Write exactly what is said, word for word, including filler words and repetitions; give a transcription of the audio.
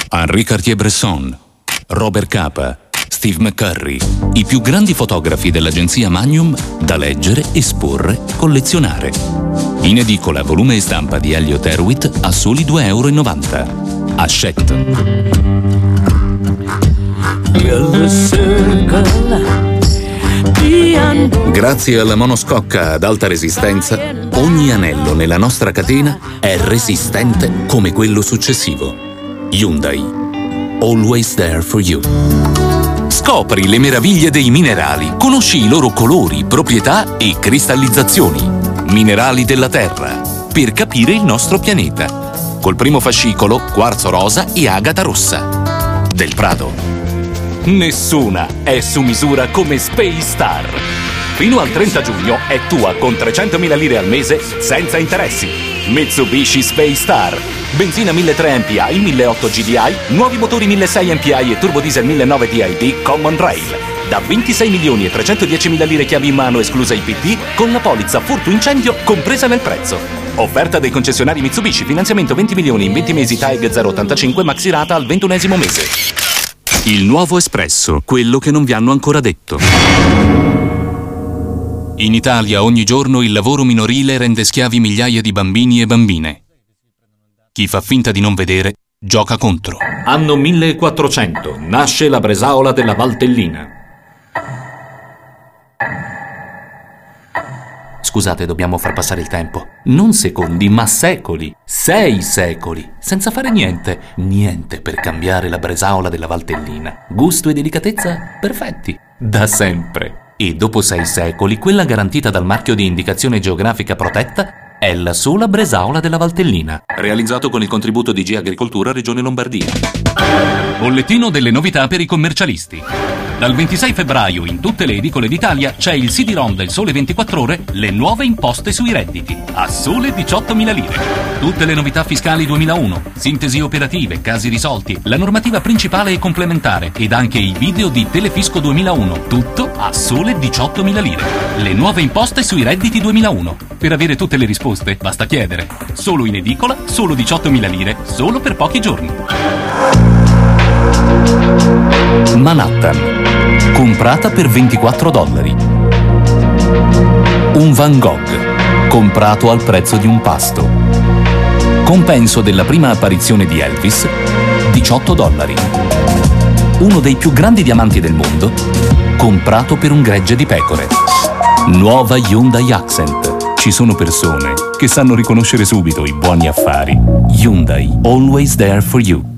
Henri Cartier-Bresson, Robert Capa, Steve McCurry, i più grandi fotografi dell'agenzia Magnum, da leggere, esporre, collezionare. In edicola volume e stampa di Elliot Erwitt a soli due e novanta euro. Hachette. Grazie alla monoscocca ad alta resistenza, ogni anello nella nostra catena è resistente come quello successivo. Hyundai. Always there for you. Scopri le meraviglie dei minerali. Conosci i loro colori, proprietà e cristallizzazioni. Minerali della Terra. Per capire il nostro pianeta. Col primo fascicolo, quarzo rosa e agata rossa. Del Prado. Nessuna è su misura come Space Star. Fino al trenta giugno è tua con trecentomila lire al mese senza interessi. Mitsubishi Space Star. Benzina milletrecento M P I, milleottocento G D I, nuovi motori milleseicento M P I e turbo diesel millenovecento D I D Common Rail. Da ventisei milioni e trecentodiecimila lire chiavi in mano esclusa I P T, con la polizza furto incendio compresa nel prezzo. Offerta dei concessionari Mitsubishi, finanziamento venti milioni in venti mesi, T A E G zero virgola ottantacinque, maxi rata al ventunesimo mese. Il nuovo espresso, quello che non vi hanno ancora detto. In Italia ogni giorno il lavoro minorile rende schiavi migliaia di bambini e bambine. Chi fa finta di non vedere, gioca contro. Anno millequattrocento, nasce la Bresaola della Valtellina. Scusate, dobbiamo far passare il tempo. Non secondi, ma secoli. Sei secoli. Senza fare niente. Niente per cambiare la Bresaola della Valtellina. Gusto e delicatezza perfetti. Da sempre. E dopo sei secoli, quella garantita dal marchio di indicazione geografica protetta è la sola Bresaola della Valtellina. Realizzato con il contributo di G Agricoltura Regione Lombardia. Bollettino delle novità per i commercialisti. Dal ventisei febbraio in tutte le edicole d'Italia c'è il C D-ROM del Sole ventiquattro Ore, le nuove imposte sui redditi, a sole diciottomila lire. Tutte le novità fiscali duemilauno, sintesi operative, casi risolti, la normativa principale e complementare ed anche i video di Telefisco duemilauno, tutto a sole diciottomila lire. Le nuove imposte sui redditi duemilauno. Per avere tutte le risposte basta chiedere. Solo in edicola, solo diciottomila lire, solo per pochi giorni. Manhattan, comprata per ventiquattro dollari. Un Van Gogh, comprato al prezzo di un pasto. Compenso della prima apparizione di Elvis, diciotto dollari. Uno dei più grandi diamanti del mondo, comprato per un gregge di pecore. Nuova Hyundai Accent. Ci sono persone che sanno riconoscere subito i buoni affari. Hyundai, always there for you.